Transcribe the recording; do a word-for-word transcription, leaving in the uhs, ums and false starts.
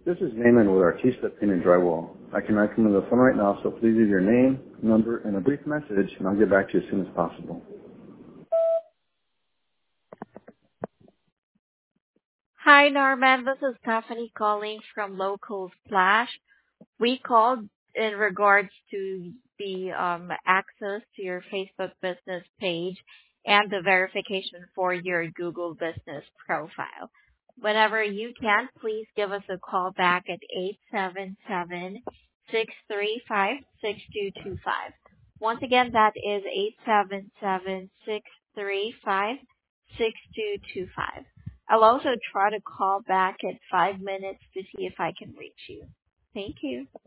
This is Naaman with Artista Paint and Drywall. I cannot come to the phone right now, so please leave your name, number, and a brief message, and I'll get back to you as soon as possible. Hi, Norman. This is Stephanie calling from Local Splash. We called in regards to the um, access to your Facebook business page and the verification for your Google business profile. Whenever you can, please give us a call back at eight seven seven, six three five, six two two five. Once again, that is eight seven seven, six three five, six two two five. I'll also try to call back at five minutes to see if I can reach you. Thank you.